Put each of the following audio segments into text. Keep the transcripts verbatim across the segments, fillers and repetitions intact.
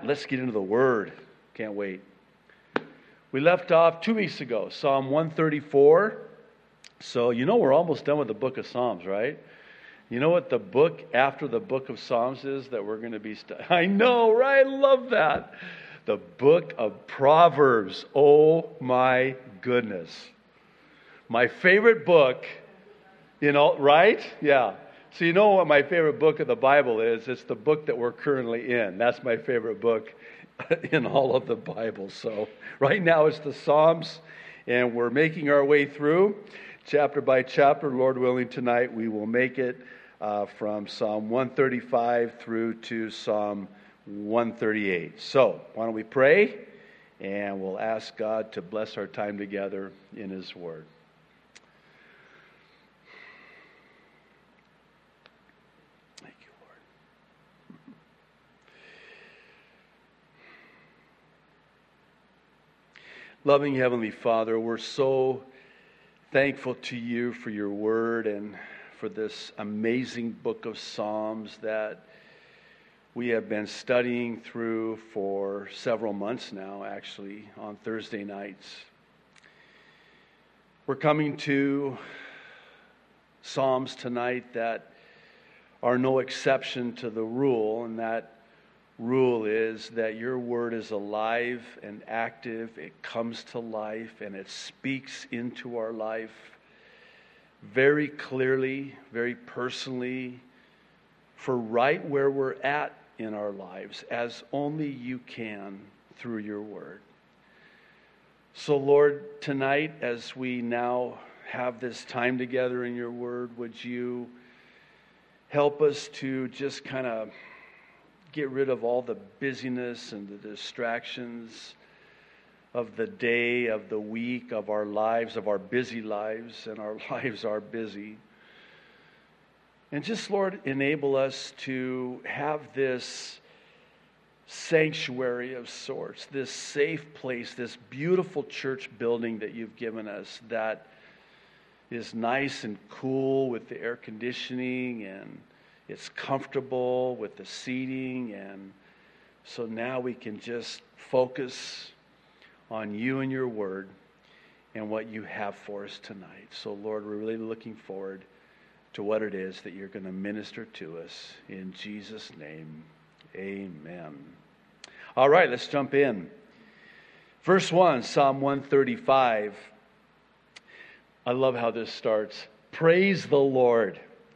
let's get into the Word. Can't wait. We left off two weeks ago, Psalm one thirty-four. So you know we're almost done with the book of Psalms, right? You know what the book after the book of Psalms is that we're going to be studying? I know, right? I love that. The book of Proverbs. Oh my goodness. My favorite book, you know, right? Yeah. So you know what my favorite book of the Bible is? It's the book that we're currently in. That's my favorite book in all of the Bible. So right now it's the Psalms, and we're making our way through chapter by chapter. Lord willing, tonight we will make it uh, from Psalm one thirty-five through to Psalm one thirty-eight. So why don't we pray, and we'll ask God to bless our time together in His Word. Loving Heavenly Father, we're so thankful to you for your word and for this amazing book of Psalms that we have been studying through for several months now, actually, on Thursday nights. We're coming to Psalms tonight that are no exception to the rule, and that rule is that your word is alive and active. It comes to life and it speaks into our life very clearly, very personally, for right where we're at in our lives, as only you can through your word. So Lord, tonight as we now have this time together in your word, would you help us to just kind of get rid of all the busyness and the distractions of the day, of the week, of our lives, of our busy lives, and our lives are busy. And just, Lord, enable us to have this sanctuary of sorts, this safe place, this beautiful church building that you've given us that is nice and cool with the air conditioning, and it's comfortable with the seating, and so now we can just focus on you and your word and what you have for us tonight. So Lord, we're really looking forward to what it is that you're going to minister to us. In Jesus' name, amen. All right, let's jump in. Verse one, Psalm one thirty-five. I love how this starts. Praise the Lord.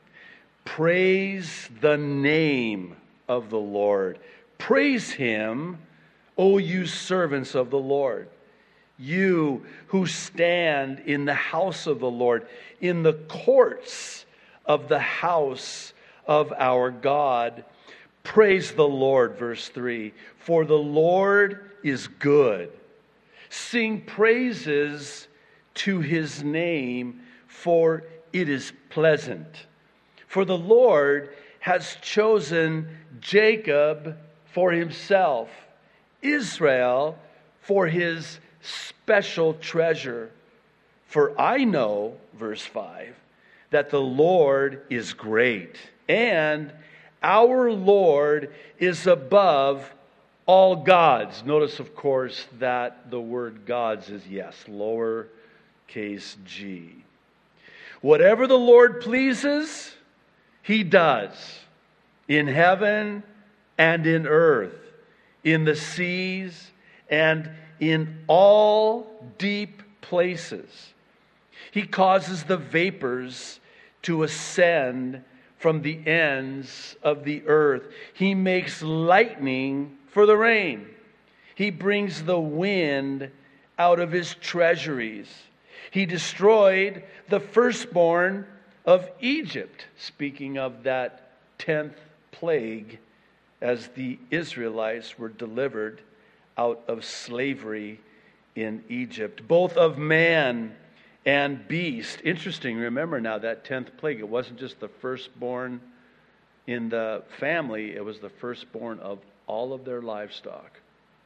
Praise the name of the Lord. Praise Him, O you servants of the Lord. You who stand in the house of the Lord, in the courts of the house of our God. Praise the Lord, verse three. For the Lord is good. Sing praises to His name, for it is pleasant. For the Lord has chosen Jacob for Himself, Israel for His special treasure. For I know, verse five, that the Lord is great, and our Lord is above all gods. Notice, of course, that the word gods is, yes, lowercase g. Whatever the Lord pleases, He does, in heaven and in earth, in the seas and in all deep places. He causes the vapors to ascend from the ends of the earth. He makes lightning for the rain. He brings the wind out of His treasuries. He destroyed the firstborn of Egypt, speaking of that tenth plague as the Israelites were delivered out of slavery in Egypt, both of man and beast. Interesting, remember now that tenth plague, it wasn't just the firstborn in the family, it was the firstborn of all of their livestock.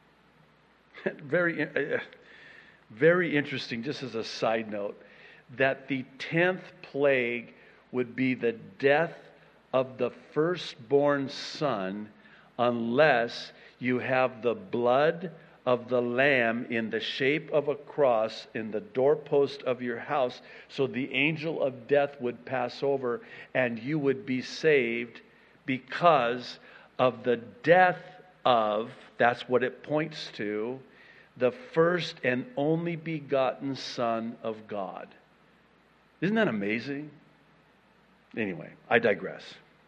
Very, uh, very interesting, just as a side note, that the tenth plague would be the death of the firstborn son unless you have the blood of the Lamb in the shape of a cross in the doorpost of your house, so the angel of death would pass over and you would be saved because of the death of, that's what it points to, the first and only begotten Son of God. Isn't that amazing? Anyway, I digress.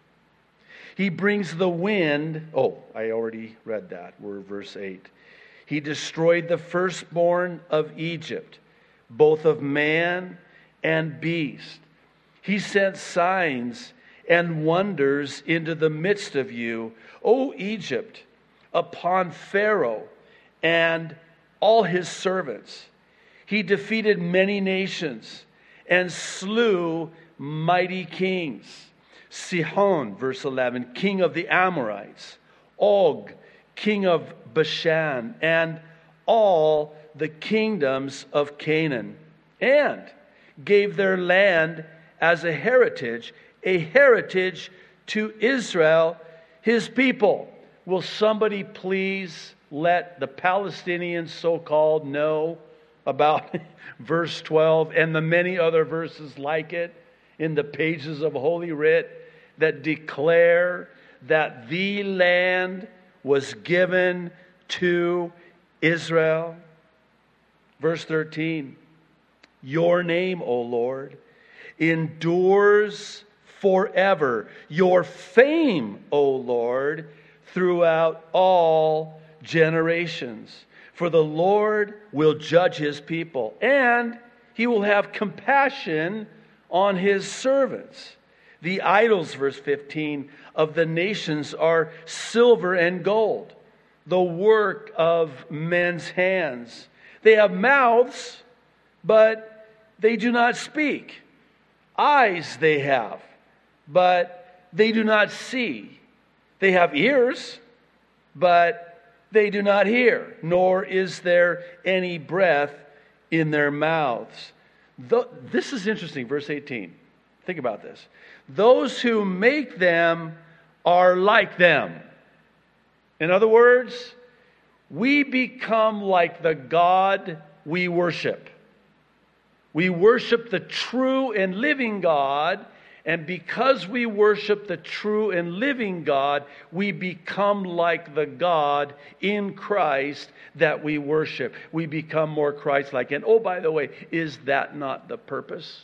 He brings the wind. Oh, I already read that. We're verse eight. He destroyed the firstborn of Egypt, both of man and beast. He sent signs and wonders into the midst of you, O Egypt, upon Pharaoh and all his servants. He defeated many nations and slew mighty kings. Sihon, verse eleven, king of the Amorites. Og, king of Bashan, and all the kingdoms of Canaan, and gave their land as a heritage, a heritage to Israel, his people. Will somebody please let the Palestinians, so-called, know about verse twelve and the many other verses like it in the pages of Holy Writ that declare that the land was given to Israel? Verse thirteen, your name, O Lord, endures forever. Your fame, O Lord, throughout all generations. For the Lord will judge his people, and he will have compassion on his servants. The idols, verse fifteen, of the nations are silver and gold, the work of men's hands. They have mouths, but they do not speak. Eyes they have, but they do not see. They have ears, but they do not hear, nor is there any breath in their mouths. This is interesting, verse eighteen. Think about this. Those who make them are like them. In other words, we become like the God we worship. We worship the true and living God, and because we worship the true and living God, we become like the God in Christ that we worship. We become more Christ-like. And oh, by the way, is that not the purpose?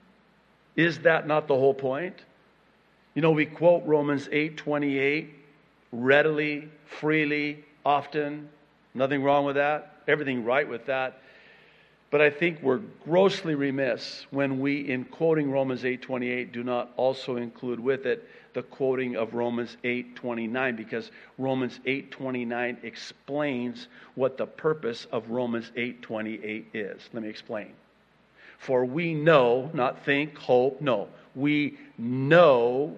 Is that not the whole point? You know, we quote Romans eight twenty-eight readily, freely, often. Nothing wrong with that. Everything right with that. But I think we're grossly remiss when we, in quoting Romans eight twenty-eight, do not also include with it the quoting of Romans eight twenty-nine, because Romans eight twenty-nine explains what the purpose of Romans eight twenty-eight is. Let me explain. For we know, not think, hope, no. We know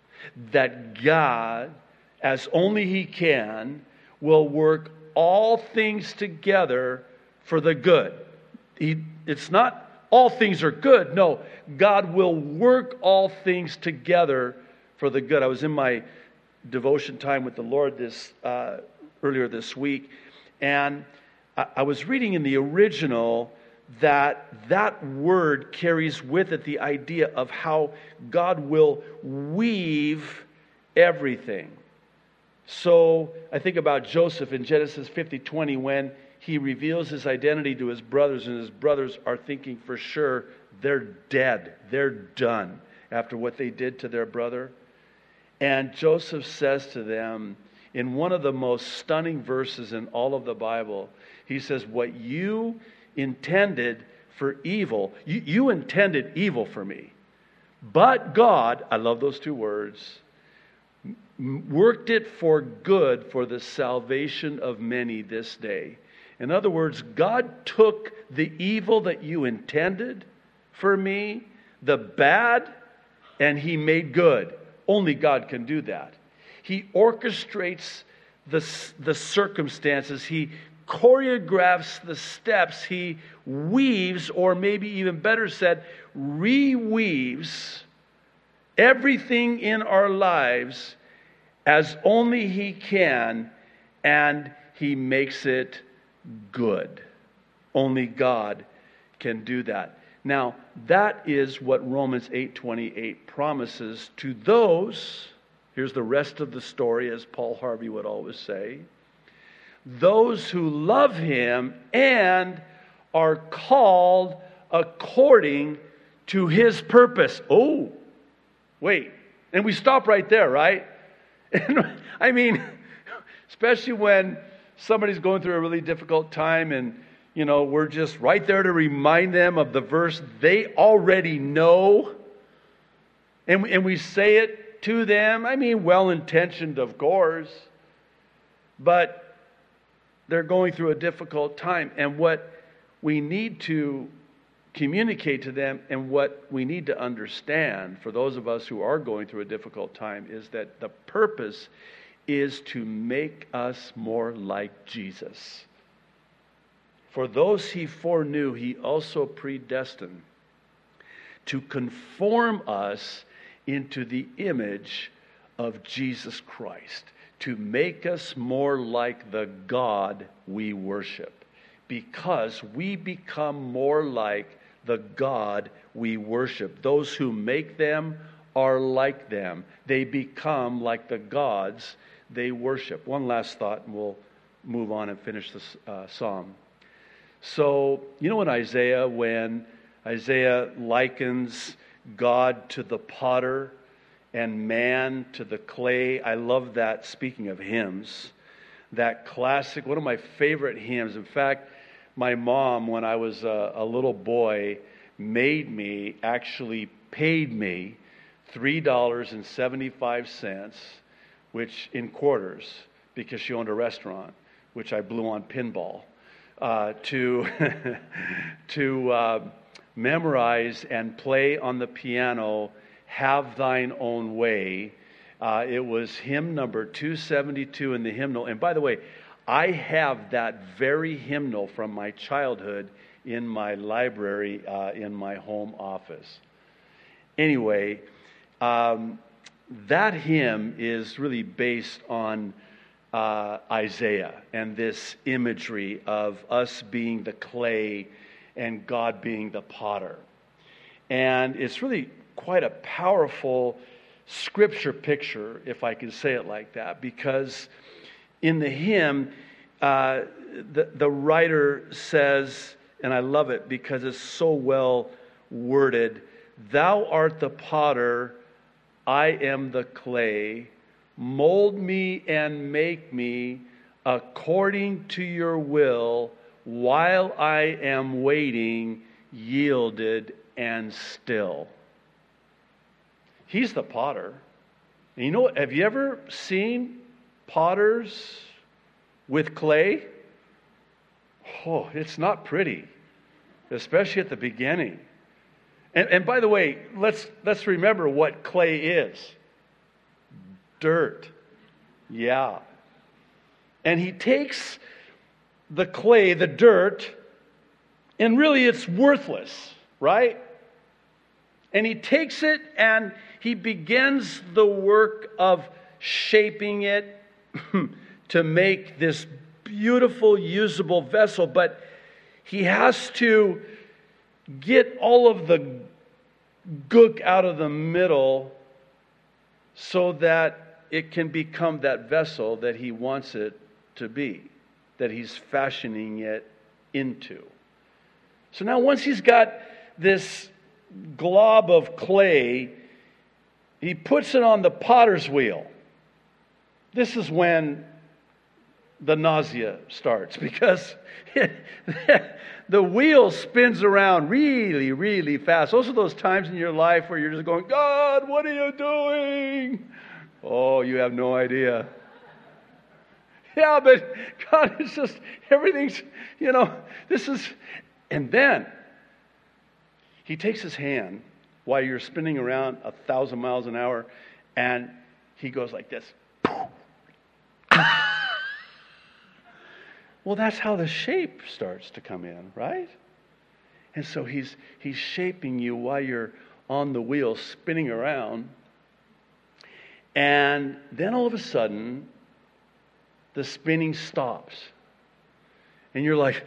that God, as only He can, will work all things together for the good. He, it's not all things are good. No, God will work all things together for the good. I was in my devotion time with the Lord this uh, earlier this week, and I, I was reading in the original that that word carries with it the idea of how God will weave everything. So I think about Joseph in Genesis fifty twenty when he reveals his identity to his brothers, and his brothers are thinking for sure they're dead. They're done after what they did to their brother. And Joseph says to them, in one of the most stunning verses in all of the Bible, he says, what you intended for evil, you, you intended evil for me. But God, I love those two words, worked it for good for the salvation of many this day. In other words, God took the evil that you intended for me, the bad, and He made good. Only God can do that. He orchestrates the, the circumstances. He choreographs the steps. He weaves, or maybe even better said, reweaves everything in our lives as only He can. and he makes it good. Only God can do that. Now, that is what Romans eight twenty-eight promises to those, here's the rest of the story, as Paul Harvey would always say, those who love him and are called according to his purpose. Oh, wait. And we stop right there, right? And, I mean, especially when somebody's going through a really difficult time and, you know, we're just right there to remind them of the verse they already know. And, and we say it to them. I mean, well-intentioned, of course. But they're going through a difficult time. And what we need to communicate to them and what we need to understand for those of us who are going through a difficult time is that the purpose is to make us more like Jesus. For those he foreknew, he also predestined to conform us into the image of Jesus Christ, to make us more like the God we worship, because we become more like the God we worship. Those who make them are like them. They become like the gods they worship. One last thought, and we'll move on and finish this uh, psalm. So, you know in Isaiah, when Isaiah likens God to the potter and man to the clay, I love that, speaking of hymns, that classic, one of my favorite hymns. In fact, my mom, when I was a, a little boy, made me, actually paid me three dollars and seventy-five cents, which in quarters, because she owned a restaurant, which I blew on pinball, uh, to, to uh, memorize and play on the piano, Have Thine Own Way. Uh, it was hymn number two seventy-two in the hymnal. And by the way, I have that very hymnal from my childhood in my library, uh, in my home office. Anyway, um, that hymn is really based on uh, Isaiah and this imagery of us being the clay and God being the potter. And it's really quite a powerful scripture picture, if I can say it like that, because in the hymn, uh, the, the writer says, and I love it because it's so well worded, "Thou art the potter, I am the clay. Mold me and make me according to your will, while I am waiting, yielded and still." He's the potter. And you know what? Have you ever seen potters with clay? Oh, it's not pretty, especially at the beginning. And, and by the way, let's let's remember what clay is. Dirt. Yeah. And he takes the clay, the dirt, and really it's worthless, right? And he takes it and he begins the work of shaping it to make this beautiful, usable vessel. But he has to get all of the gook out of the middle so that it can become that vessel that he wants it to be, that he's fashioning it into. So now once he's got this glob of clay, he puts it on the potter's wheel. This is when the nausea starts, because the wheel spins around really, really fast. Those are those times in your life where you're just going, "God, what are you doing?" Oh, you have no idea. Yeah, but God, it's just, everything's, you know, this is, and then he takes his hand while you're spinning around a thousand miles an hour, and he goes like this. Well, that's how the shape starts to come in, right? And so he's he's shaping you while you're on the wheel spinning around. And then all of a sudden, the spinning stops. And you're like,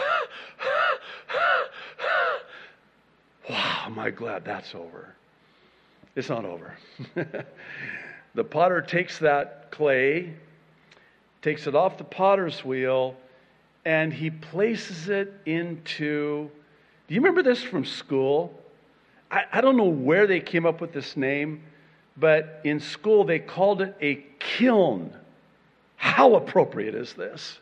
wow, am I glad that's over. It's not over. The potter takes that clay, takes it off the potter's wheel, and he places it into, do you remember this from school? I, I don't know where they came up with this name, but in school they called it a kiln. How appropriate is this?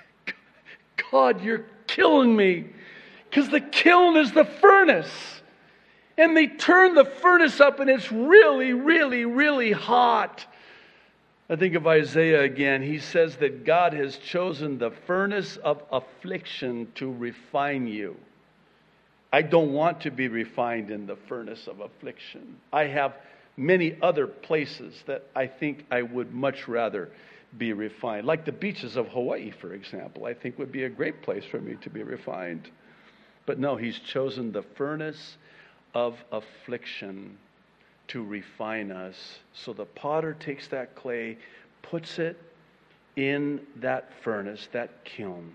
God, you're killing me. Because the kiln is the furnace. And they turn the furnace up and it's really, really, really hot. I think of Isaiah again. He says that God has chosen the furnace of affliction to refine you. I don't want to be refined in the furnace of affliction. I have many other places that I think I would much rather be refined. Like the beaches of Hawaii, for example, I think would be a great place for me to be refined. But no, he's chosen the furnace of affliction to refine us. So the potter takes that clay, puts it in that furnace, that kiln,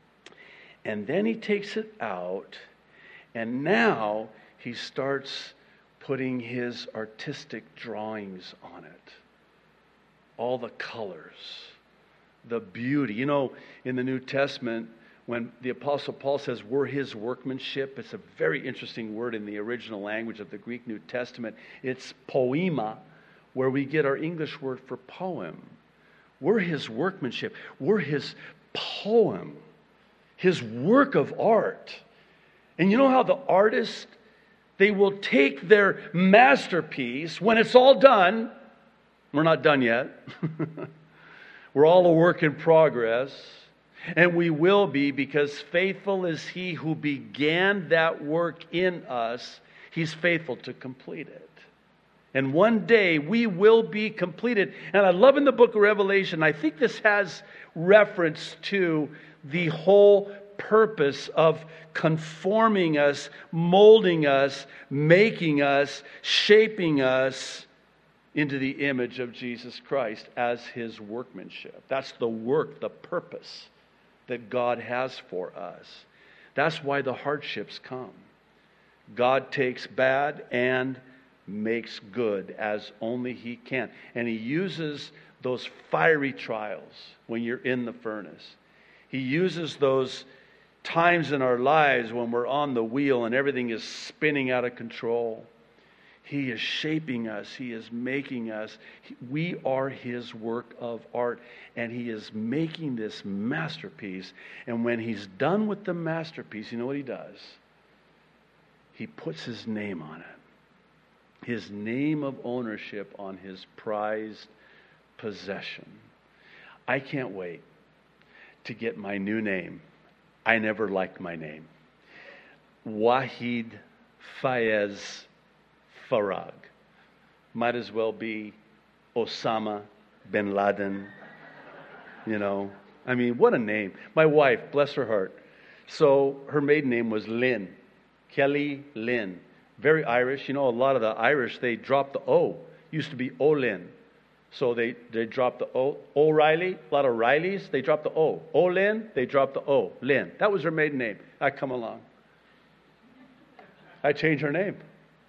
and then he takes it out, and now he starts putting his artistic drawings on it. All the colors, the beauty. You know, in the New Testament, when the Apostle Paul says we're his workmanship, it's a very interesting word in the original language of the Greek New Testament. It's poema, where we get our English word for poem. We're his workmanship. We're his poem, his work of art. And you know how the artist, they will take their masterpiece, when it's all done, we're not done yet. We're all a work in progress. And we will be, because faithful is he who began that work in us. He's faithful to complete it. And one day we will be completed. And I love in the book of Revelation, I think this has reference to the whole purpose of conforming us, molding us, making us, shaping us into the image of Jesus Christ as his workmanship. That's the work, the purpose that God has for us. That's why the hardships come. God takes bad and makes good as only he can. And he uses those fiery trials when you're in the furnace. He uses those times in our lives when we're on the wheel and everything is spinning out of control. He is shaping us. He is making us. We are his work of art. And he is making this masterpiece. And when he's done with the masterpiece, you know what he does? He puts his name on it. His name of ownership on his prized possession. I can't wait to get my new name. I never liked my name. Wahid Fayez Farag. Might as well be Osama bin Laden. You know, I mean, what a name. My wife, bless her heart. So her maiden name was Lynn. Kelly Lynn. Very Irish. You know, a lot of the Irish, they drop the O. Used to be Olin. So they, they drop the O. O'Reilly, a lot of Rileys, they drop the O. Olin, they drop the O. Lynn. That was her maiden name. I come along. I changed her name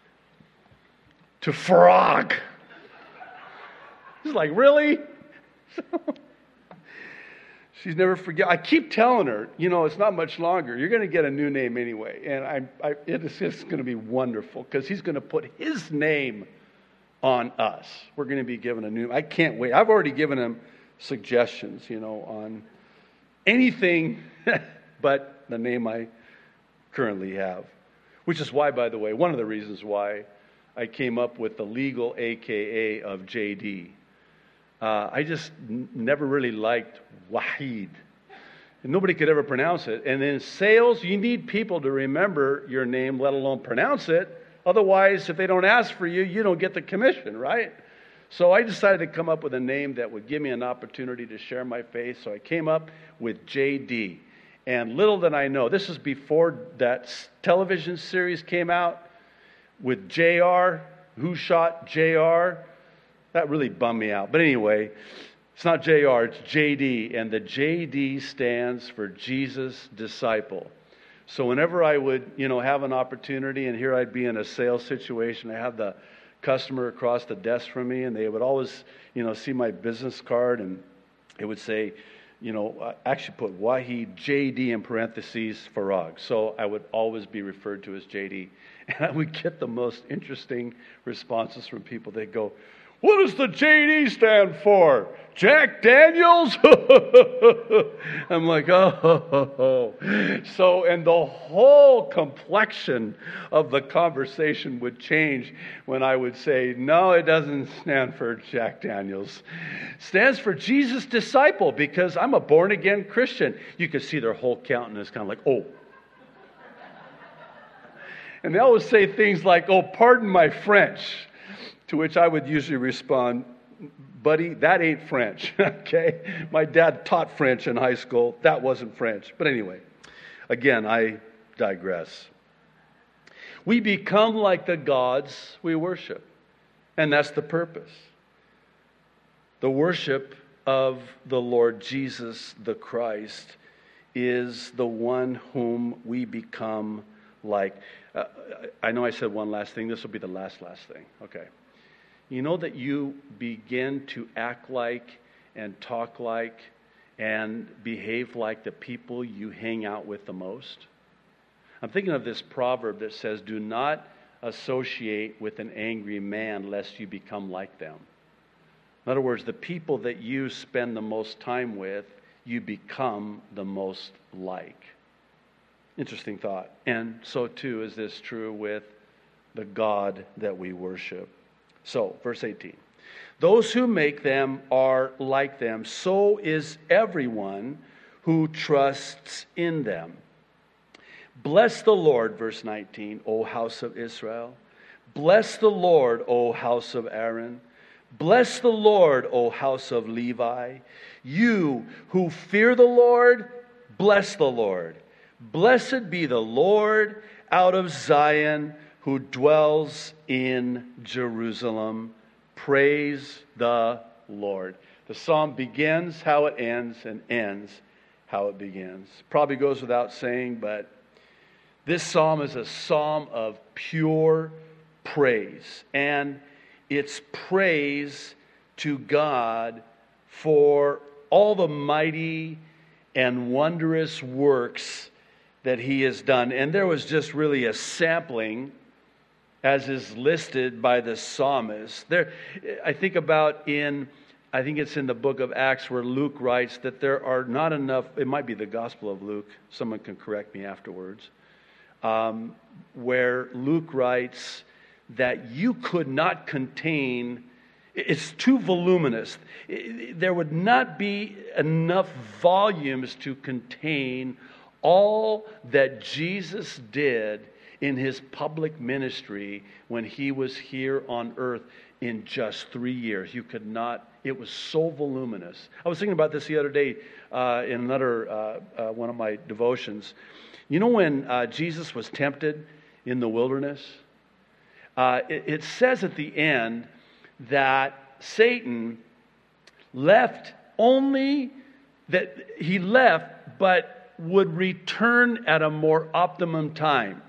to Frog. It's like, really? She's never forget. I keep telling her, you know, it's not much longer. You're going to get a new name anyway. And I, I, it is just going to be wonderful because he's going to put his name on us. We're going to be given a new, I can't wait. I've already given him suggestions, you know, on anything but the name I currently have. Which is why, by the way, one of the reasons why I came up with the legal A K A of J D. Uh, I just n- never really liked Wahid. And nobody could ever pronounce it. And in sales, you need people to remember your name, let alone pronounce it. Otherwise, if they don't ask for you, you don't get the commission, right? So I decided to come up with a name that would give me an opportunity to share my faith. So I came up with J D. And little did I know, this is before that television series came out with J R, Who Shot J R. That really bummed me out. But anyway, It's not J R, it's J D. And the J D stands for Jesus Disciple. So whenever I would, you know, have an opportunity, and here I'd be in a sales situation, I have the customer across the desk from me, and they would always, you know, see my business card, and it would say, you know, I actually put Wahid J D in parentheses Farag. So I would always be referred to as J D. And I would get the most interesting responses from people. They'd go, "What does the J D stand for? Jack Daniels?" I'm like, oh. So, and the whole complexion of the conversation would change when I would say, "No, it doesn't stand for Jack Daniels. It stands for Jesus Disciple, because I'm a born-again Christian." You could see their whole countenance kind of like, oh. And they always say things like, "Oh, pardon my French." To which I would usually respond, "Buddy, that ain't French." Okay? My dad taught French in high school. That wasn't French. But anyway, again, I digress. We become like the gods we worship. And that's the purpose. The worship of the Lord Jesus the Christ is the one whom we become like. Uh, I know I said one last thing. This will be the last, last thing. Okay. You know that you begin to act like and talk like and behave like the people you hang out with the most? I'm thinking of this proverb that says, "Do not associate with an angry man lest you become like them." In other words, the people that you spend the most time with, you become the most like. Interesting thought. And so too is this true with the God that we worship. So, verse eighteen. "Those who make them are like them. So is everyone who trusts in them. Bless the Lord," verse nineteen, "O house of Israel. Bless the Lord, O house of Aaron. Bless the Lord, O house of Levi. You who fear the Lord, bless the Lord. Blessed be the Lord out of Zion, who dwells in Jerusalem." Praise the Lord. The psalm begins how it ends and ends how it begins. Probably goes without saying, but this psalm is a psalm of pure praise. And it's praise to God for all the mighty and wondrous works that He has done. And there was just really a sampling, as is listed by the psalmist. There, I think about in, I think it's in the book of Acts where Luke writes that there are not enough, it might be the Gospel of Luke, someone can correct me afterwards, um, where Luke writes that you could not contain, it's too voluminous. There would not be enough volumes to contain all that Jesus did in His public ministry when He was here on earth in just three years. You could not, it was so voluminous. I was thinking about this the other day uh, in another uh, uh, one of my devotions. You know when uh, Jesus was tempted in the wilderness? Uh, it, it says at the end that Satan left only, that he left, but would return at a more optimum time.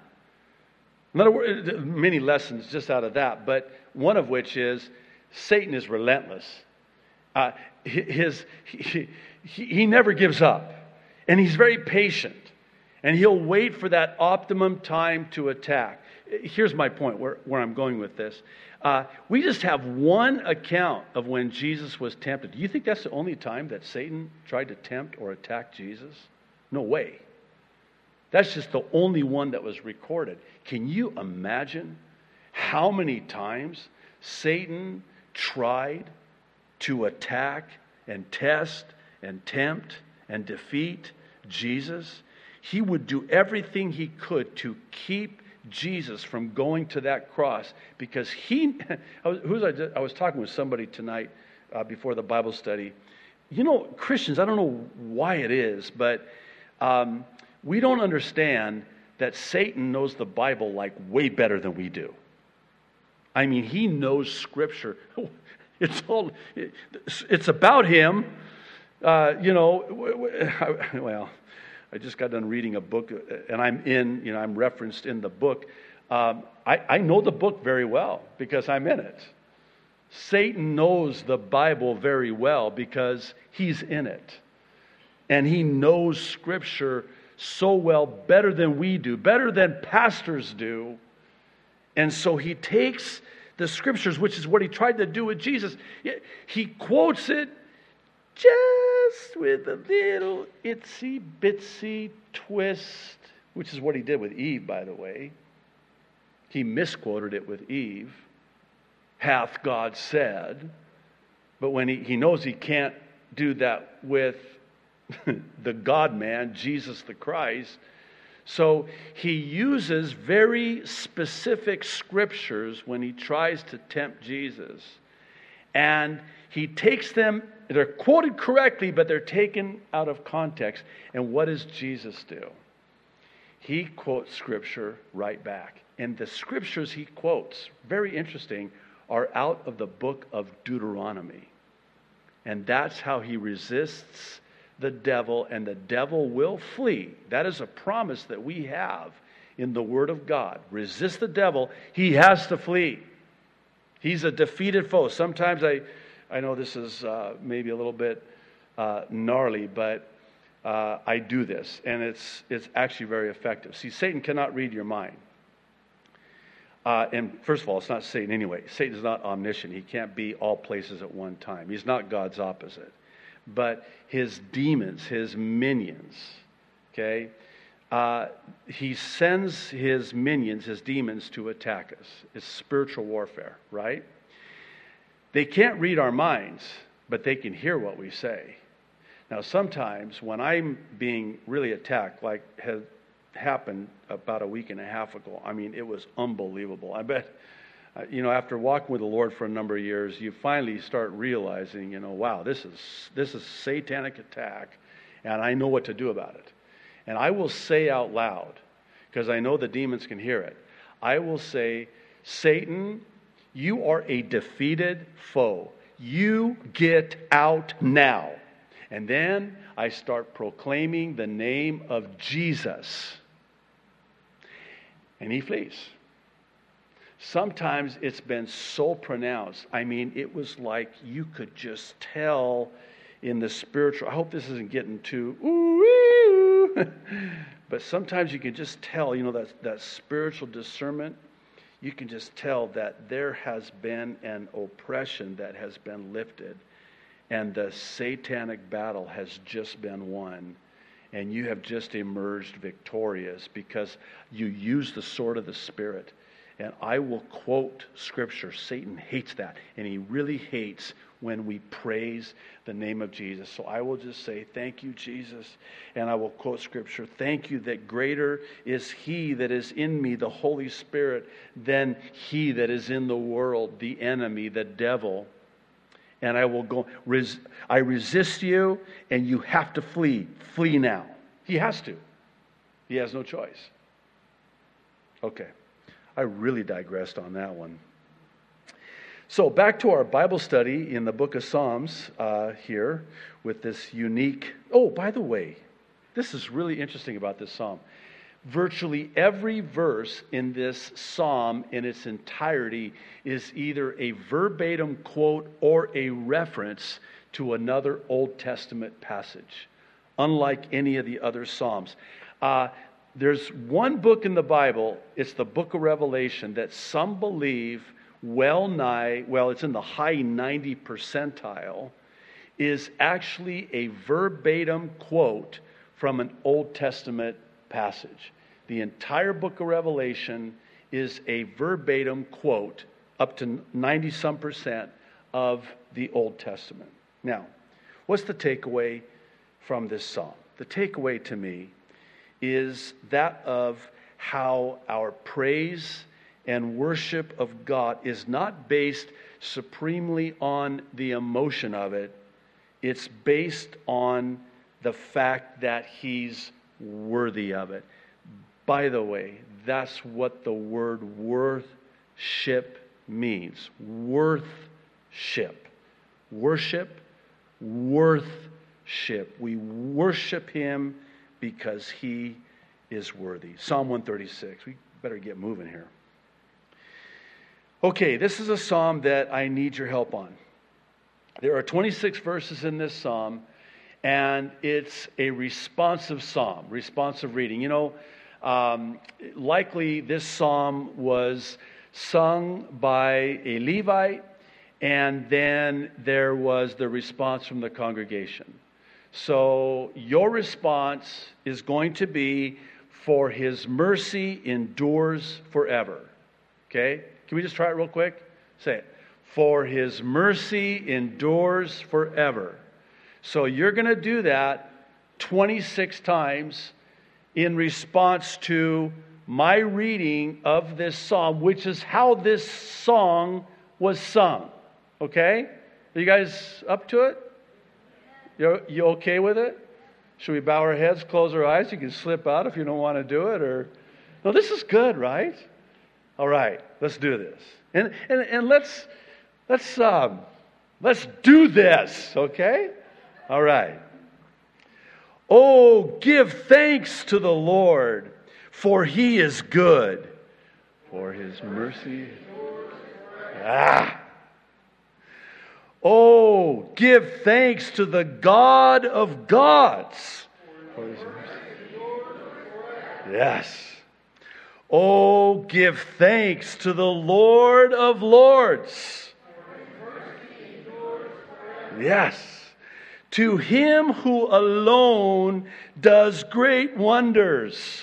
In other words, many lessons just out of that, but one of which is Satan is relentless. Uh, his, he, he, he never gives up, and he's very patient, and he'll wait for that optimum time to attack. Here's my point, where, where I'm going with this. Uh, we just have one account of when Jesus was tempted. Do you think that's the only time that Satan tried to tempt or attack Jesus? No way. That's just the only one that was recorded. Can you imagine how many times Satan tried to attack and test and tempt and defeat Jesus? He would do everything he could to keep Jesus from going to that cross, because he, I was, who was I, I was talking with somebody tonight uh, before the Bible study. You know, Christians, I don't know why it is, but um, we don't understand that Satan knows the Bible like way better than we do. I mean, he knows Scripture. It's all, it's about him. Uh, you know, well, I just got done reading a book, and I'm in, you know, I'm referenced in the book. Um, I, I know the book very well because I'm in it. Satan knows the Bible very well because he's in it. And he knows Scripture so well, better than we do, better than pastors do. And so he takes the Scriptures, which is what he tried to do with Jesus. He quotes it just with a little itsy bitsy twist, which is what he did with Eve, by the way. He misquoted it with Eve. Hath God said. But when he, he knows he can't do that with the God-man, Jesus the Christ, so he uses very specific scriptures when he tries to tempt Jesus. And he takes them, they're quoted correctly, but they're taken out of context. And what does Jesus do? He quotes Scripture right back. And the scriptures he quotes, very interesting, are out of the book of Deuteronomy. And that's how he resists the devil, and the devil will flee. That is a promise that we have in the Word of God. Resist the devil, he has to flee. He's a defeated foe. Sometimes I, I know this is uh, maybe a little bit uh, gnarly, but uh, I do this, and it's it's actually very effective. See, Satan cannot read your mind. Uh, and first of all, it's not Satan anyway. Satan is not omniscient. He can't be all places at one time. He's not God's opposite. But his demons, his minions, okay, uh, he sends his minions, his demons, to attack us. It's spiritual warfare, right? They can't read our minds, but they can hear what we say. Now, sometimes when I'm being really attacked, like had happened about a week and a half ago, I mean, it was unbelievable. I bet, uh, you know, after walking with the Lord for a number of years, you finally start realizing, you know, wow, this is this is satanic attack, and I know what to do about it. And I will say out loud, because I know the demons can hear it, I will say, Satan, you are a defeated foe. You get out now. And then I start proclaiming the name of Jesus. And he flees. Sometimes it's been so pronounced. I mean, it was like you could just tell in the spiritual. I hope this isn't getting too ooh, but sometimes you can just tell, you know, that, that spiritual discernment. You can just tell that there has been an oppression that has been lifted. And the satanic battle has just been won. And you have just emerged victorious because you use the sword of the Spirit. And I will quote Scripture. Satan hates that. And he really hates when we praise the name of Jesus. So I will just say, thank you, Jesus. And I will quote Scripture. Thank you that greater is He that is in me, the Holy Spirit, than he that is in the world, the enemy, the devil. And I will go, res, I resist you, and you have to flee. Flee now. He has to. He has no choice. Okay. I really digressed on that one. So back to our Bible study in the book of Psalms uh, here with this unique... Oh, by the way, this is really interesting about this psalm. Virtually every verse in this psalm in its entirety is either a verbatim quote or a reference to another Old Testament passage, unlike any of the other psalms. Uh, there's one book in the Bible, it's the book of Revelation, that some believe well nigh, well, it's in the high ninety percentile, is actually a verbatim quote from an Old Testament passage. The entire book of Revelation is a verbatim quote, up to ninety some percent of the Old Testament. Now, what's the takeaway from this psalm? The takeaway to me is that of how our praise and worship of God is not based supremely on the emotion of it. It's based on the fact that He's worthy of it. By the way, that's what the word worship means. Worthship. Worship, worthship. We worship him because he is worthy. Psalm one thirty-six. We better get moving here. Okay, this is a psalm that I need your help on. There are twenty-six verses in this psalm, and it's a responsive psalm, responsive reading. You know, um, likely this psalm was sung by a Levite, and then there was the response from the congregation. So your response is going to be, "For his mercy endures forever." Okay? Can we just try it real quick? Say it. For his mercy endures forever. So you're going to do that twenty-six times in response to my reading of this psalm, which is how this song was sung. Okay? Are you guys up to it? You you okay with it? Should we bow our heads, close our eyes? You can slip out if you don't want to do it. Or no, this is good, right? All right, let's do this. And and, and let's let's um, let's do this, okay? All right. Oh, give thanks to the Lord, for he is good. For his mercy. Ah. Oh, give thanks to the God of gods. For his mercy. Yes. Oh, give thanks to the Lord of lords. Yes. To him who alone does great wonders.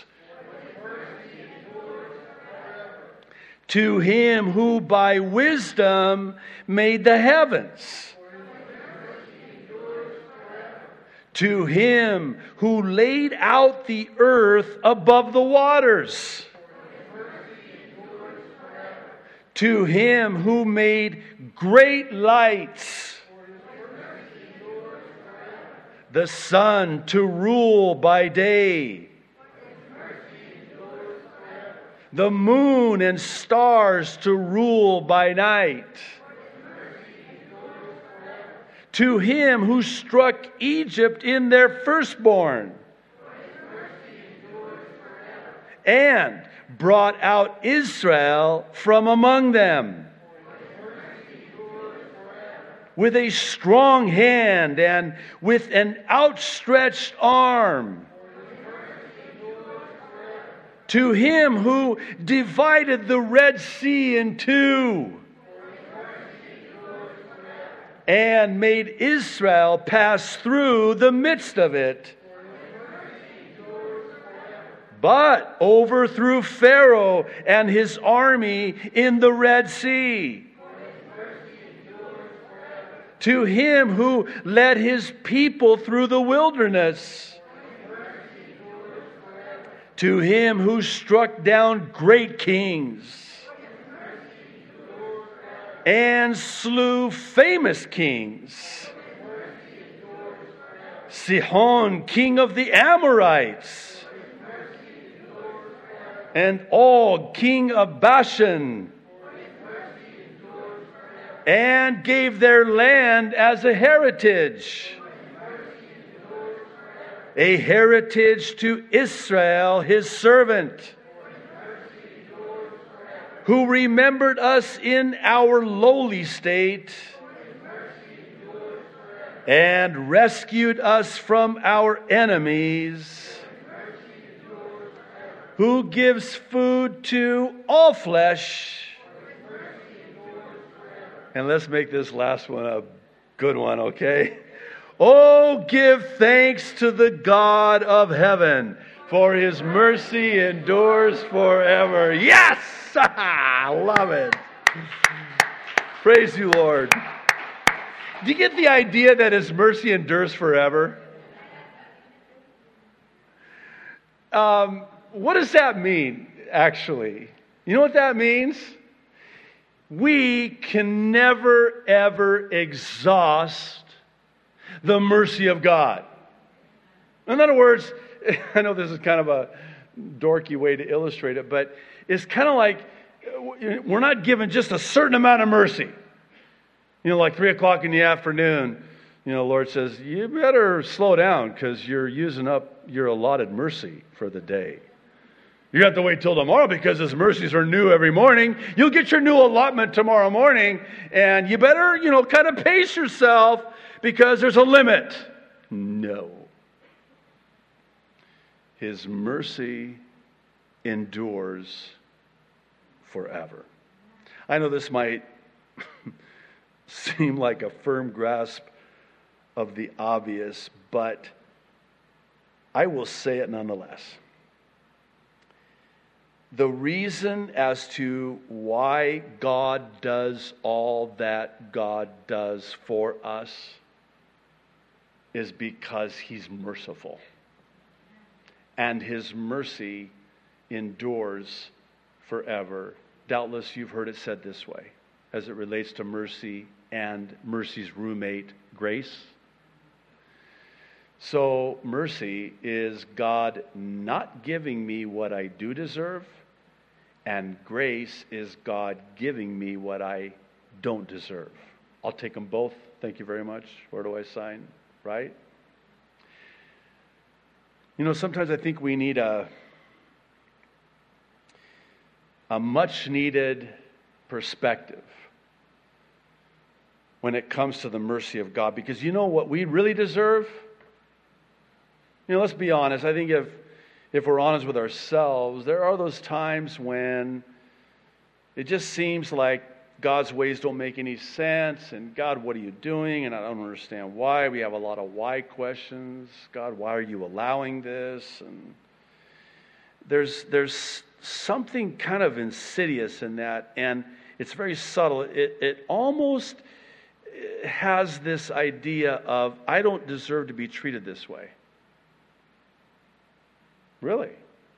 To him who by wisdom made the heavens. To him who laid out the earth above the waters. To him who made great lights. The sun to rule by day. The moon and stars to rule by night. To him who struck Egypt in their firstborn. And brought out Israel from among them. With a strong hand and with an outstretched arm. To him who divided the Red Sea in two. And made Israel pass through the midst of it. But overthrew Pharaoh and his army in the Red Sea. To him who led his people through the wilderness. To him who struck down great kings. And slew famous kings. Sihon, king of the Amorites. And Og, king of Bashan. And gave their land as a heritage. A heritage to Israel, his servant. Who remembered us in our lowly state. And rescued us from our enemies. Who gives food to all flesh. And let's make this last one a good one, okay? Oh, give thanks to the God of heaven, for his mercy endures forever. Yes! I love it. Praise you, Lord. Do you get the idea that his mercy endures forever? Um, what does that mean, actually? You know what that means? We can never, ever exhaust the mercy of God. In other words, I know this is kind of a dorky way to illustrate it, but it's kind of like we're not given just a certain amount of mercy. You know, like three o'clock in the afternoon, you know, the Lord says, you better slow down because you're using up your allotted mercy for the day. You have to wait till tomorrow because His mercies are new every morning. You'll get your new allotment tomorrow morning, and you better, you know, kind of pace yourself because there's a limit. No. His mercy endures forever. I know this might seem like a firm grasp of the obvious, but I will say it nonetheless. The reason as to why God does all that God does for us is because He's merciful. And His mercy endures forever. Doubtless you've heard it said this way, as it relates to mercy and mercy's roommate, grace. So mercy is God not giving me what I do deserve, and grace is God giving me what I don't deserve. I'll take them both. Thank you very much. Where do I sign? Right? You know, sometimes I think we need a, a much-needed perspective when it comes to the mercy of God. Because you know what we really deserve? You know, let's be honest. I think if if we're honest with ourselves, there are those times when it just seems like God's ways don't make any sense, and God, what are you doing? And I don't understand why. We have a lot of why questions. God, why are you allowing this? And there's there's something kind of insidious in that, and it's very subtle. It it almost has this idea of, I don't deserve to be treated this way. Really?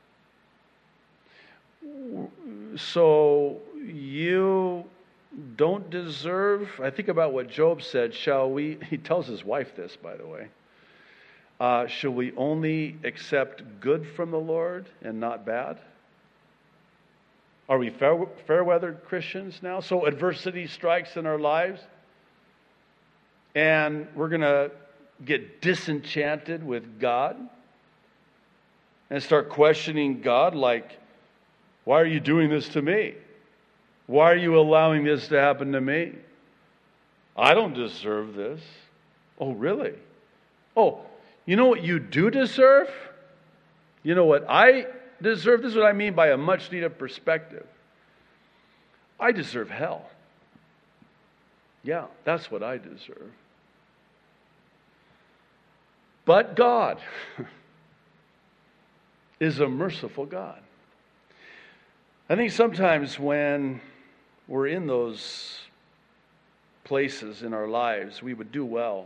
So you don't deserve, I think about what Job said, shall we, he tells his wife this, by the way, uh, shall we only accept good from the Lord and not bad? Are we fair, fair-weathered Christians now? So adversity strikes in our lives, and we're going to get disenchanted with God and start questioning God, like, why are you doing this to me? Why are you allowing this to happen to me? I don't deserve this. Oh, really? Oh, you know what you do deserve? You know what I deserve? This is what I mean by a much-needed perspective. I deserve hell. Yeah, that's what I deserve. But God is a merciful God. I think sometimes when we're in those places in our lives, we would do well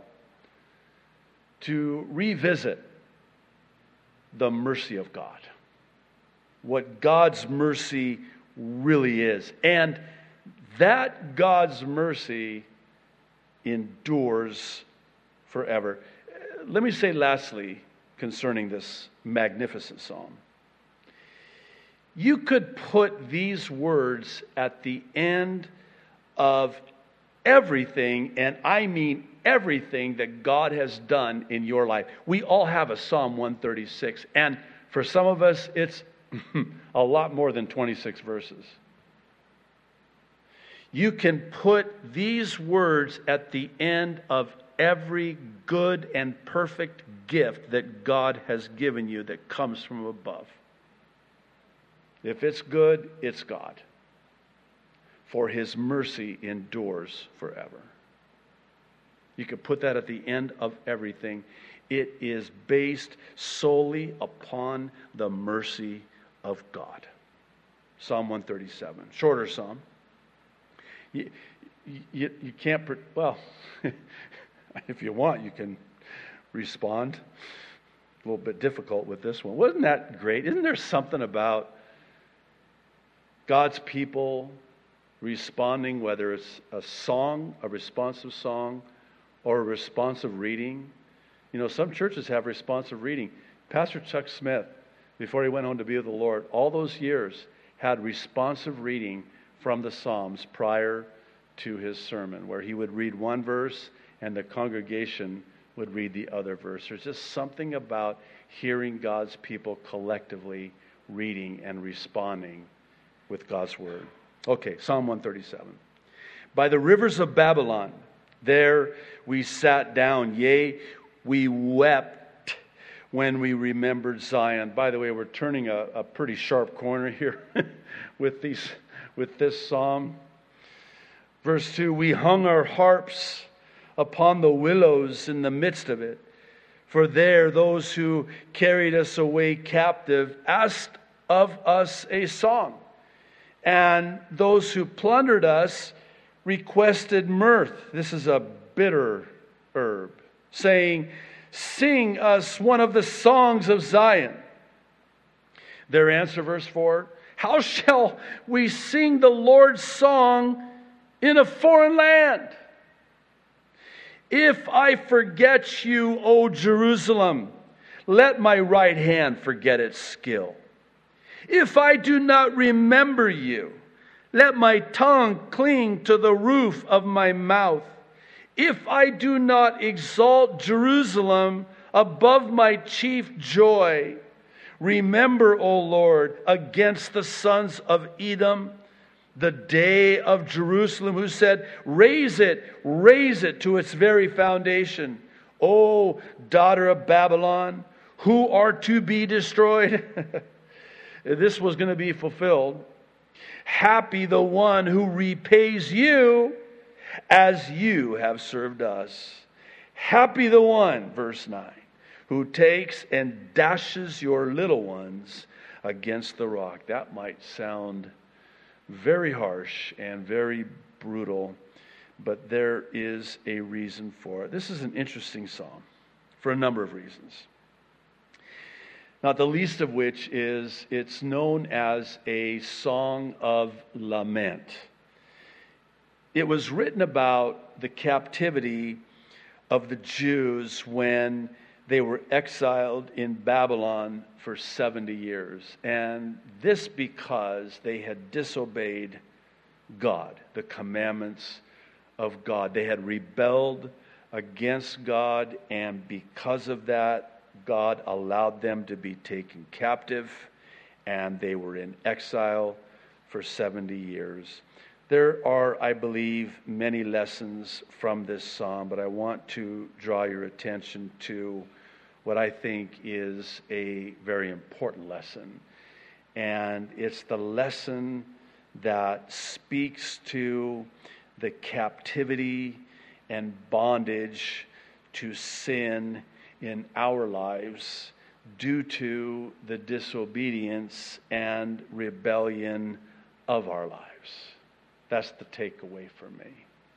to revisit the mercy of God. What God's mercy really is. And that God's mercy endures forever. Let me say lastly concerning this magnificent psalm. You could put these words at the end of everything, and I mean everything that God has done in your life. We all have a Psalm one thirty-six, and for some of us, it's a lot more than twenty-six verses. You can put these words at the end of every good and perfect gift that God has given you that comes from above. If it's good, it's God. For His mercy endures forever. You could put that at the end of everything. It is based solely upon the mercy of God. Psalm one thirty-seven, shorter psalm. You, you, you can't, well, if you want, you can respond. A little bit difficult with this one. Wasn't that great? Isn't there something about God's people responding, whether it's a song, a responsive song, or a responsive reading? You know, some churches have responsive reading. Pastor Chuck Smith, before he went home to be with the Lord, all those years had responsive reading from the Psalms prior to his sermon, where he would read one verse and the congregation would read the other verse. There's just something about hearing God's people collectively reading and responding with God's word. Okay, Psalm one thirty-seven. By the rivers of Babylon, there we sat down, yea, we wept when we remembered Zion. By the way, we're turning a, a pretty sharp corner here with these with this psalm. Verse two, we hung our harps upon the willows in the midst of it. For there those who carried us away captive asked of us a song. And those who plundered us requested mirth. This is a bitter herb, saying, sing us one of the songs of Zion. Their answer, verse four, how shall we sing the Lord's song in a foreign land? If I forget you, O Jerusalem, let my right hand forget its skill. If I do not remember you, let my tongue cling to the roof of my mouth. If I do not exalt Jerusalem above my chief joy, remember, O Lord, against the sons of Edom, the day of Jerusalem, who said, raise it, raise it to its very foundation. O daughter of Babylon, who are to be destroyed. This was going to be fulfilled. Happy the one who repays you as you have served us. Happy the one, verse nine, who takes and dashes your little ones against the rock. That might sound very harsh and very brutal, but there is a reason for it. This is an interesting psalm for a number of reasons. Not the least of which is it's known as a song of lament. It was written about the captivity of the Jews when they were exiled in Babylon for seventy years. And this because they had disobeyed God, the commandments of God. They had rebelled against God, and because of that, God allowed them to be taken captive, and they were in exile for seventy years. There are, I believe, many lessons from this psalm, but I want to draw your attention to what I think is a very important lesson. And it's the lesson that speaks to the captivity and bondage to sin in our lives due to the disobedience and rebellion of our lives. That's the takeaway for me.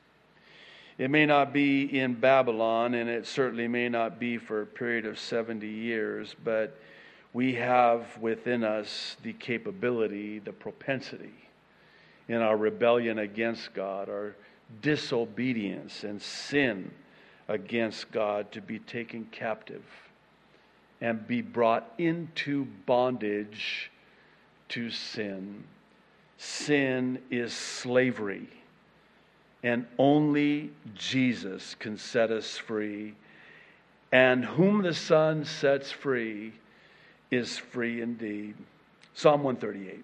It may not be in Babylon, and it certainly may not be for a period of seventy years, but we have within us the capability, the propensity in our rebellion against God, our disobedience and sin against God, to be taken captive and be brought into bondage to sin. Sin is slavery, and only Jesus can set us free. And whom the Son sets free is free indeed. Psalm one thirty-eight.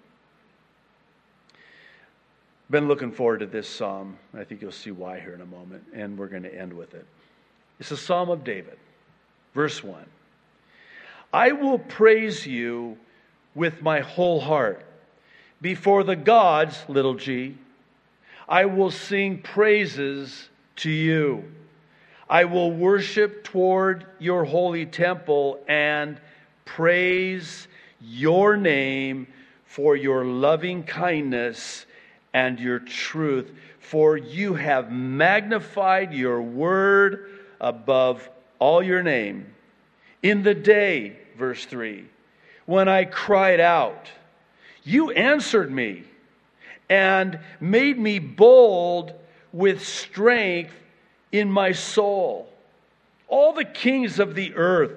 Been looking forward to this psalm. I think you'll see why here in a moment, and we're going to end with it. It's a psalm of David. Verse one. I will praise you with my whole heart. Before the gods, little g, I will sing praises to you. I will worship toward your holy temple and praise your name for your loving kindness and your truth. For you have magnified your word above all your name. In the day, verse three, when I cried out, you answered me and made me bold with strength in my soul. All the kings of the earth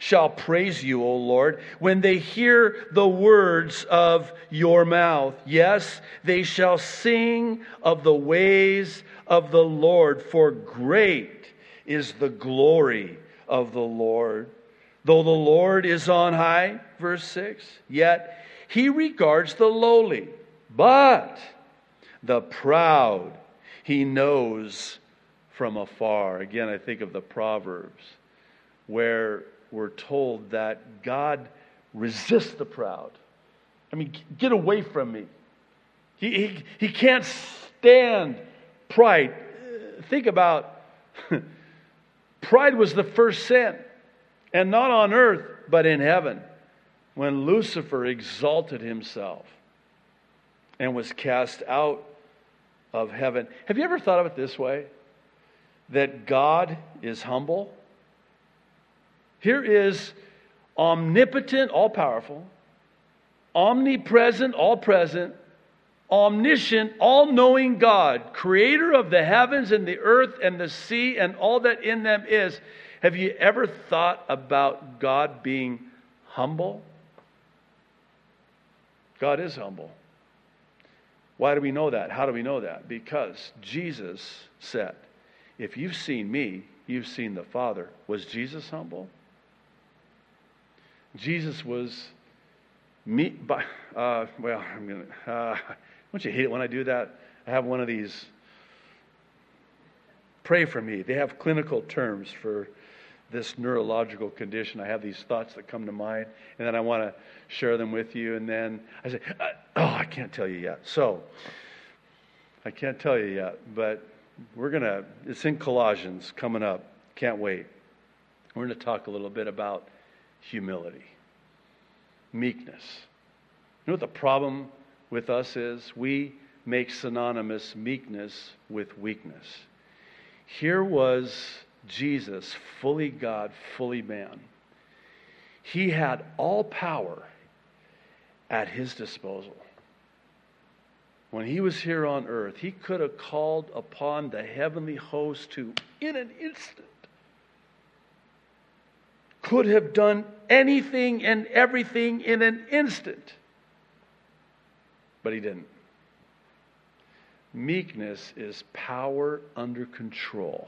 shall praise you, O Lord, when they hear the words of your mouth. Yes, they shall sing of the ways of the Lord, for great is the glory of the Lord. Though the Lord is on high, verse six, yet he regards the lowly, but the proud he knows from afar. Again, I think of the Proverbs, where we're told that God resists the proud. I mean, get away from me. He, he, he can't stand pride. Think about, pride was the first sin, and not on earth, but in heaven, when Lucifer exalted himself and was cast out of heaven. Have you ever thought of it this way? That God is humble? Here is omnipotent, all-powerful, omnipresent, all-present, omniscient, all-knowing God, creator of the heavens and the earth and the sea and all that in them is. Have you ever thought about God being humble? God is humble. Why do we know that? How do we know that? Because Jesus said, if you've seen me, you've seen the Father. Was Jesus humble? Jesus was me. By, uh, well, I'm gonna. Uh, don't you hate it when I do that? I have one of these. Pray for me. They have clinical terms for this neurological condition. I have these thoughts that come to mind, and then I want to share them with you. And then I say, uh, "Oh, I can't tell you yet." So I can't tell you yet, but we're gonna. It's in Colossians coming up. Can't wait. We're going to talk a little bit about humility, meekness. You know what the problem with us is? We make synonymous meekness with weakness. Here was Jesus, fully God, fully man. He had all power at his disposal. When he was here on earth, he could have called upon the heavenly host to, in an instant, could have done anything and everything in an instant. But he didn't. Meekness is power under control.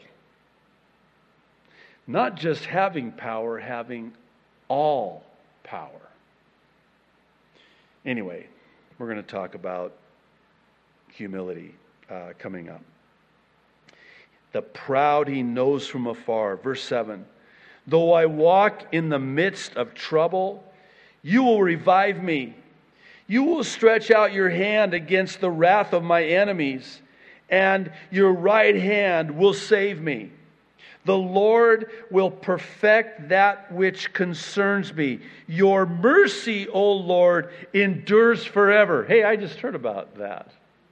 Not just having power, having all power. Anyway, we're going to talk about humility uh, coming up. The proud he knows from afar. Verse seven. Though I walk in the midst of trouble, you will revive me. You will stretch out your hand against the wrath of my enemies, and your right hand will save me. The Lord will perfect that which concerns me. Your mercy, O Lord, endures forever. Hey, I just heard about that.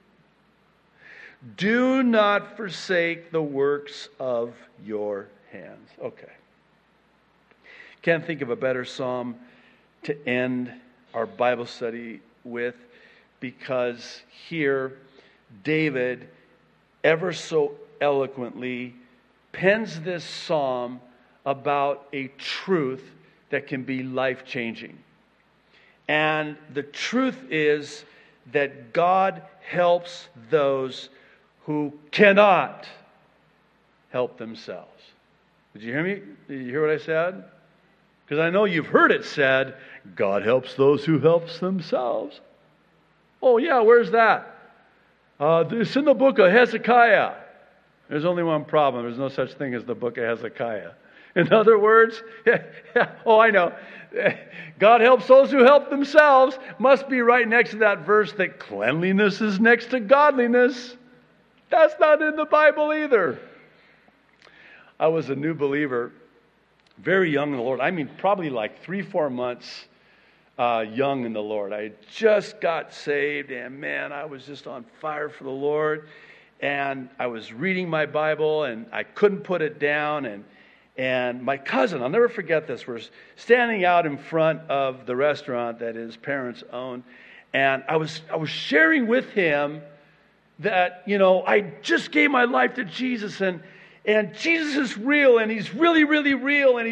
Do not forsake the works of your hands. Okay. Can't think of a better psalm to end our Bible study with, because here David ever so eloquently pens this psalm about a truth that can be life-changing. And the truth is that God helps those who cannot help themselves. Did you hear me? Did you hear what I said? Because I know you've heard it said, God helps those who helps themselves. Oh yeah, where's that? Uh, it's in the book of Hezekiah. There's only one problem. There's no such thing as the book of Hezekiah. In other words, yeah, yeah, oh I know, God helps those who help themselves must be right next to that verse that cleanliness is next to godliness. That's not in the Bible either. I was a new believer, very young in the Lord. I mean, probably like three, four months uh, young in the Lord. I just got saved, and man, I was just on fire for the Lord. And I was reading my Bible, and I couldn't put it down. And and my cousin, I'll never forget this, was standing out in front of the restaurant that his parents owned, and I was I was sharing with him that, you know, I just gave my life to Jesus, and and Jesus is real, and he's really, really real, and he's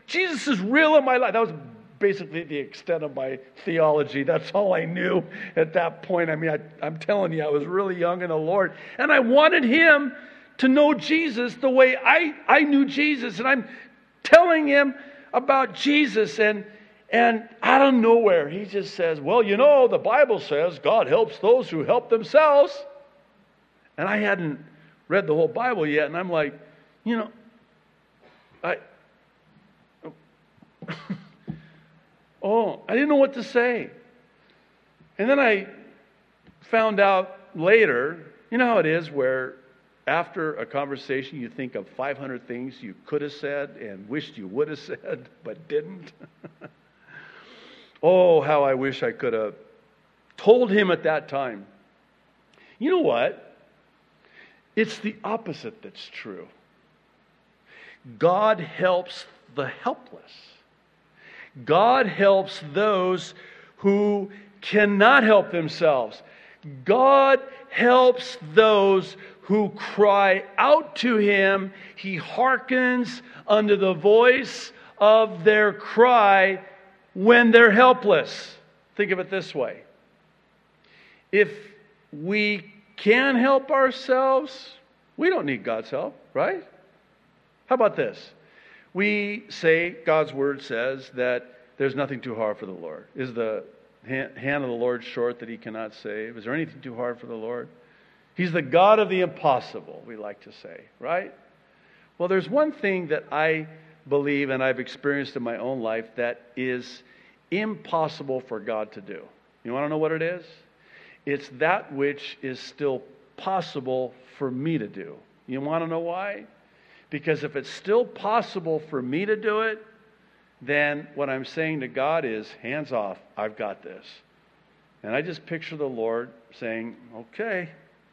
Jesus is real in my life. That was basically the extent of my theology. That's all I knew at that point. I mean, I, I'm telling you, I was really young in the Lord. And I wanted him to know Jesus the way I, I knew Jesus. And I'm telling him about Jesus. And, and out of nowhere, he just says, well, you know, the Bible says God helps those who help themselves. And I hadn't read the whole Bible yet. And I'm like, you know, I... Oh, I didn't know what to say. And then I found out later, you know how it is where after a conversation you think of five hundred things you could have said and wished you would have said but didn't. Oh, how I wish I could have told him at that time. You know what? It's the opposite that's true. God helps the helpless. God helps those who cannot help themselves. God helps those who cry out to him. He hearkens unto the voice of their cry when they're helpless. Think of it this way. If we can help ourselves, we don't need God's help, right? How about this? We say, God's word says that there's nothing too hard for the Lord. Is the hand of the Lord short that he cannot save? Is there anything too hard for the Lord? He's the God of the impossible, we like to say, right? Well, there's one thing that I believe and I've experienced in my own life that is impossible for God to do. You want to know what it is? It's that which is still possible for me to do. You want to know why? Because if it's still possible for me to do it, then what I'm saying to God is, hands off, I've got this. And I just picture the Lord saying, okay,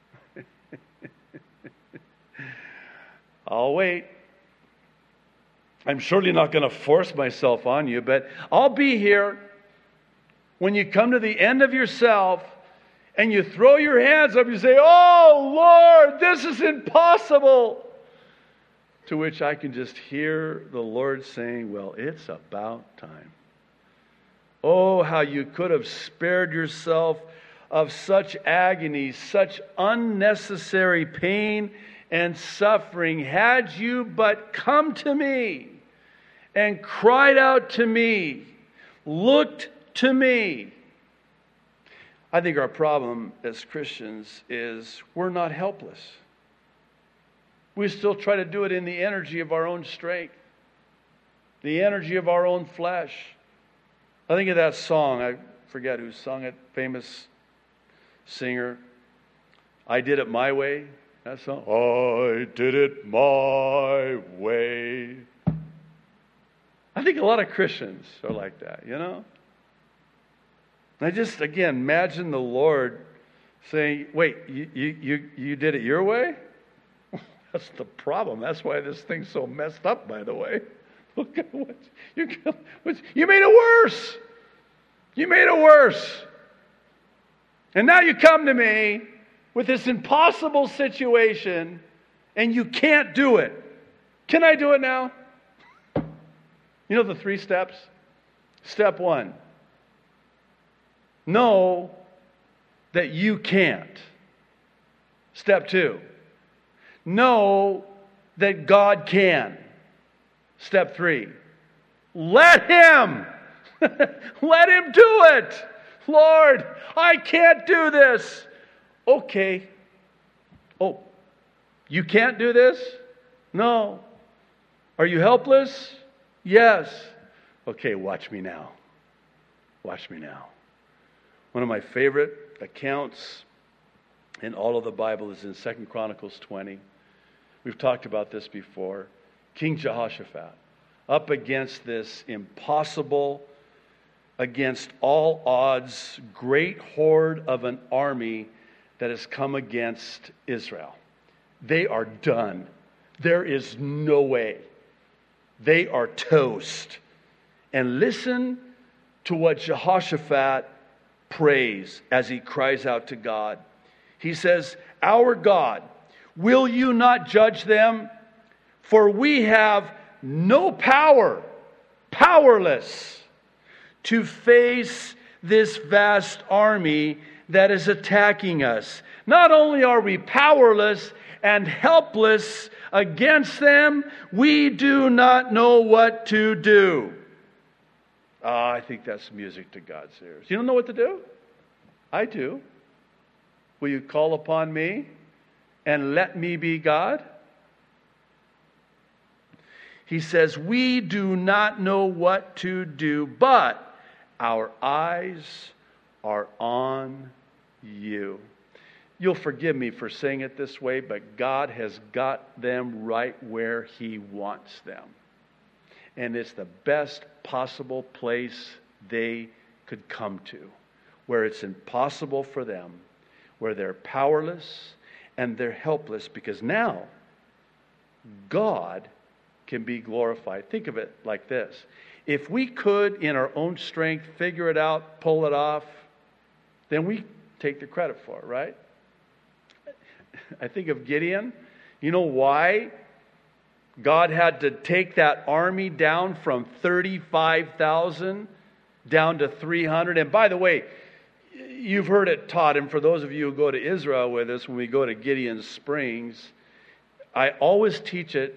I'll wait. I'm surely not going to force myself on you, but I'll be here when you come to the end of yourself and you throw your hands up, you say, oh Lord, this is impossible. To which I can just hear the Lord saying, well, it's about time. Oh, how you could have spared yourself of such agony, such unnecessary pain and suffering, had you but come to me and cried out to me, looked to me. I think our problem as Christians is we're not helpless. We still try to do it in the energy of our own strength, the energy of our own flesh. I think of that song, I forget who sung it, famous singer. I did it my way. That song. I did it my way. I think a lot of Christians are like that, you know? I just, again, imagine the Lord saying, wait, you, you, you, you did it your way? That's the problem. That's why this thing's so messed up, by the way. Look at what you, what, you made it worse. You made it worse. And now you come to me with this impossible situation and you can't do it. Can I do it now? You know the three steps? Step one. Know that you can't. Step two. Know that God can. Step three. Let Him. Let Him do it. Lord, I can't do this. Okay. Oh, you can't do this? No. Are you helpless? Yes. Okay, watch me now. Watch me now. One of my favorite accounts in all of the Bible is in Second Chronicles twenty. We've talked about this before. King Jehoshaphat, up against this impossible, against all odds, great horde of an army that has come against Israel. They are done. There is no way. They are toast. And listen to what Jehoshaphat prays as he cries out to God. He says, "Our God, will you not judge them? For we have no power powerless to face this vast army that is attacking us. Not only are we powerless and helpless against them, we do not know what to do. Oh, I think that's music to God's ears. You don't know what to do? I do. Will you call upon me and let me be God? He says, we do not know what to do, but our eyes are on you. You'll forgive me for saying it this way, but God has got them right where He wants them. And it's the best possible place they could come to, where it's impossible for them, where they're powerless and they're helpless, because now God can be glorified. Think of it like this. If we could, in our own strength, figure it out, pull it off, then we take the credit for it, right? I think of Gideon. You know why God had to take that army down from thirty-five thousand down to three hundred? And by the way, you've heard it taught, and for those of you who go to Israel with us, when we go to Gideon's Springs, I always teach it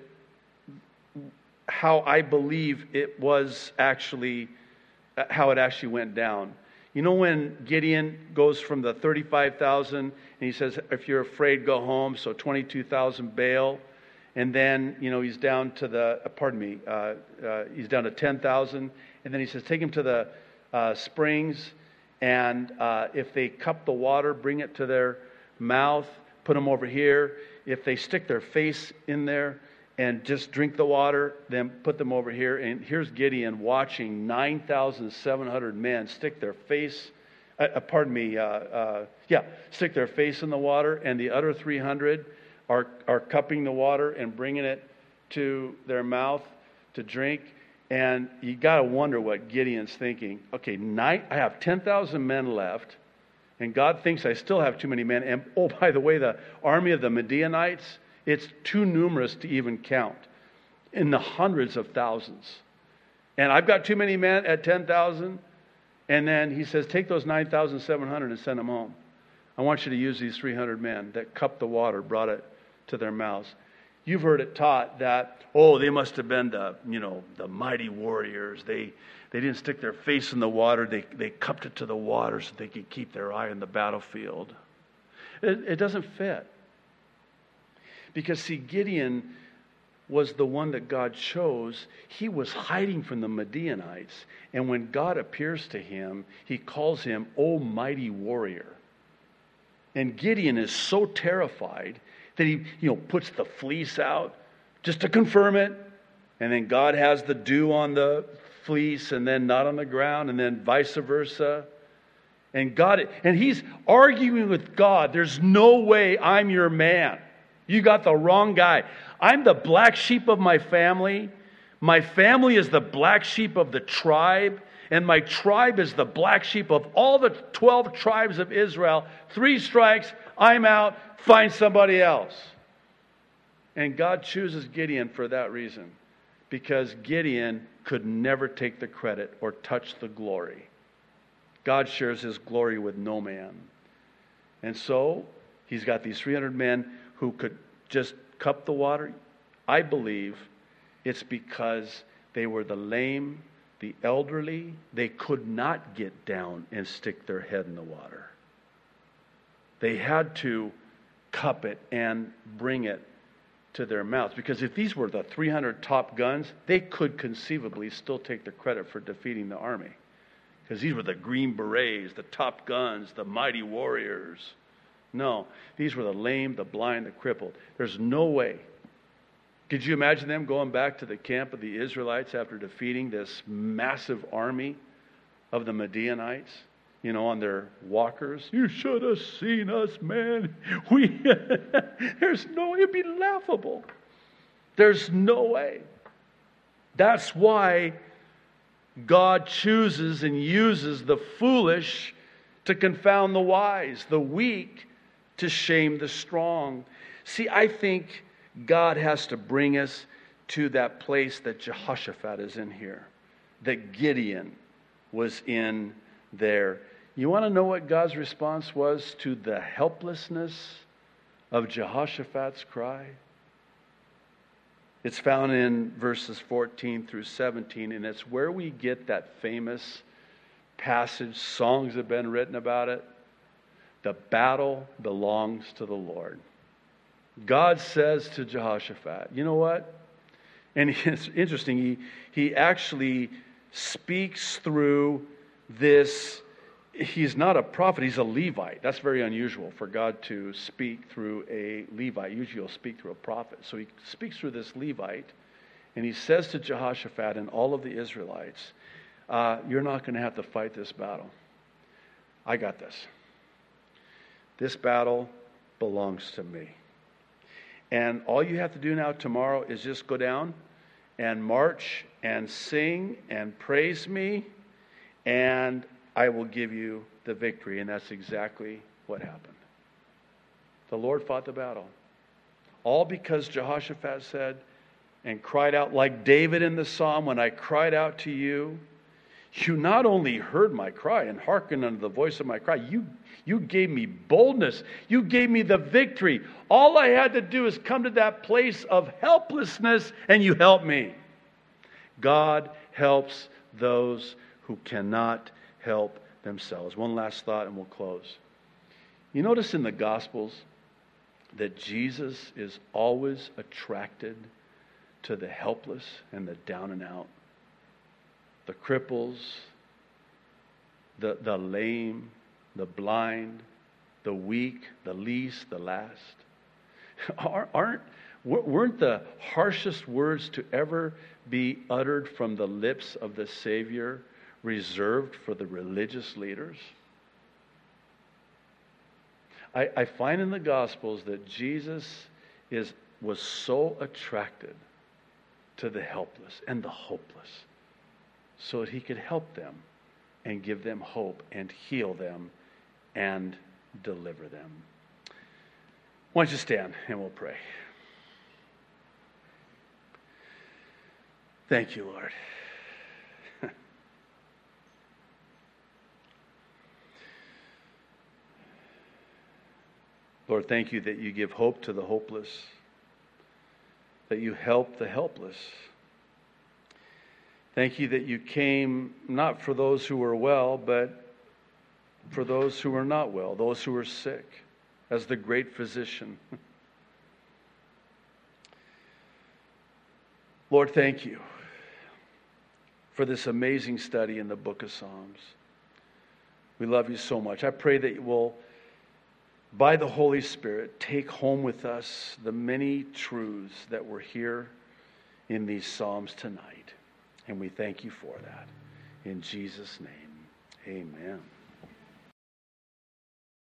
how I believe it was actually, how it actually went down. You know when Gideon goes from the thirty-five thousand and he says, if you're afraid, go home, so twenty-two thousand Baal, and then, you know, he's down to the, uh, pardon me, uh, uh, he's down to ten thousand, and then he says, take him to the uh, springs, and uh, if they cup the water, bring it to their mouth, put them over here. If they stick their face in there and just drink the water, then put them over here. And here's Gideon watching nine thousand seven hundred men stick their face, uh, pardon me, uh, uh, yeah, stick their face in the water, and the other three hundred are, are cupping the water and bringing it to their mouth to drink. And you got to wonder what Gideon's thinking. Okay, nine, I have ten thousand men left, and God thinks I still have too many men. And oh, by the way, the army of the Midianites, it's too numerous to even count, in the hundreds of thousands. And I've got too many men at ten thousand. And then he says, take those nine thousand seven hundred and send them home. I want you to use these three hundred men that cupped the water, brought it to their mouths. You've heard it taught that, oh, they must have been the, you know, the mighty warriors. They they didn't stick their face in the water. They, they cupped it to the water so they could keep their eye on the battlefield. It, it doesn't fit. Because, see, Gideon was the one that God chose. He was hiding from the Midianites. And when God appears to him, he calls him, O mighty warrior. And Gideon is so terrified that he, you know, puts the fleece out just to confirm it. And then God has the dew on the fleece and then not on the ground, and then vice versa. And God, and he's arguing with God. There's no way I'm your man. You got the wrong guy. I'm the black sheep of my family. My family is the black sheep of the tribe. And my tribe is the black sheep of all the twelve tribes of Israel. Three strikes, I'm out. Find somebody else. And God chooses Gideon for that reason. Because Gideon could never take the credit or touch the glory. God shares his glory with no man. And so, he's got these three hundred men who could just cup the water. I believe it's because they were the lame, the elderly. They could not get down and stick their head in the water. They had to cup it and bring it to their mouths. Because if these were the three hundred top guns, they could conceivably still take the credit for defeating the army. Because these were the Green Berets, the top guns, the mighty warriors. No, these were the lame, the blind, the crippled. There's no way. Could you imagine them going back to the camp of the Israelites after defeating this massive army of the Midianites? You know, on their walkers. You should have seen us, man. We, there's no, it'd be laughable. There's no way. That's why God chooses and uses the foolish to confound the wise, the weak to shame the strong. See, I think God has to bring us to that place that Jehoshaphat is in here. that Gideon was in there. You want to know what God's response was to the helplessness of Jehoshaphat's cry? It's found in verses fourteen through seventeen, and it's where we get that famous passage. Songs have been written about it. The battle belongs to the Lord. God says to Jehoshaphat, you know what? And it's interesting, he, he actually speaks through this. He's not a prophet, he's a Levite. That's very unusual for God to speak through a Levite. Usually he'll speak through a prophet. So he speaks through this Levite, and he says to Jehoshaphat and all of the Israelites, uh, you're not going to have to fight this battle. I got this. This battle belongs to me. And all you have to do now tomorrow is just go down and march and sing and praise me, and I will give you the victory. And that's exactly what happened. The Lord fought the battle. All because Jehoshaphat said and cried out like David in the psalm, when I cried out to you, you not only heard my cry and hearkened unto the voice of my cry, you, you gave me boldness. You gave me the victory. All I had to do is come to that place of helplessness, and you helped me. God helps those who cannot help themselves. One last thought and we'll close. You notice in the Gospels that Jesus is always attracted to the helpless and the down and out. The cripples, the, the lame, the blind, the weak, the least, the last. Aren't, weren't the harshest words to ever be uttered from the lips of the Savior reserved for the religious leaders? I, I find in the Gospels that Jesus is was so attracted to the helpless and the hopeless, so that he could help them and give them hope and heal them and deliver them. Why don't you stand and we'll pray. Thank you, Lord. Lord, thank you that you give hope to the hopeless, that you help the helpless. Thank you that you came not for those who were well, but for those who were not well, those who were sick, as the great physician. Lord, thank you for this amazing study in the book of Psalms. We love you so much. I pray that you will, by the Holy Spirit, take home with us the many truths that were here in these Psalms tonight. And we thank you for that. In Jesus' name, amen.